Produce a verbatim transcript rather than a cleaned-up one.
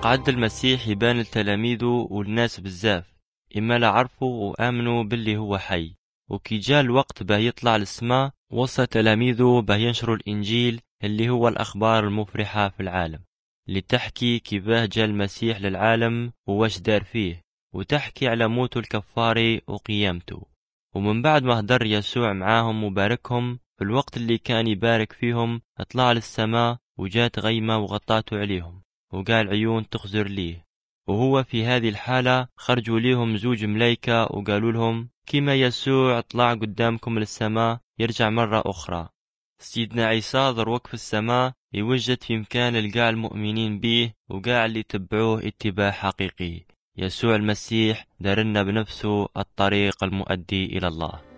قعد المسيح يبان لتلاميذه والناس بزاف، إما لا عرفوا وآمنوا باللي هو حي. وكي جاء الوقت باه يطلع للسماء وصى تلاميذه باه ينشروا الإنجيل اللي هو الأخبار المفرحة في العالم، اللي تحكي كيفاه جاء المسيح للعالم وواش دار فيه، وتحكي على موته الكفاري وقيامته. ومن بعد ما هدر يسوع معاهم وباركهم، في الوقت اللي كان يبارك فيهم اطلع للسماء وجات غيمة وغطاته عليهم، وقال عيون تخزر ليه. وهو في هذه الحالة خرجوا ليهم زوج ملايكة وقالوا لهم كما يسوع طلع قدامكم للسماء يرجع مرة أخرى. سيدنا عيسى ضروك في السماء يوجد في مكان القاع المؤمنين به وقاع اللي تبعوه اتباع حقيقي. يسوع المسيح دارنا بنفسه الطريق المؤدي إلى الله.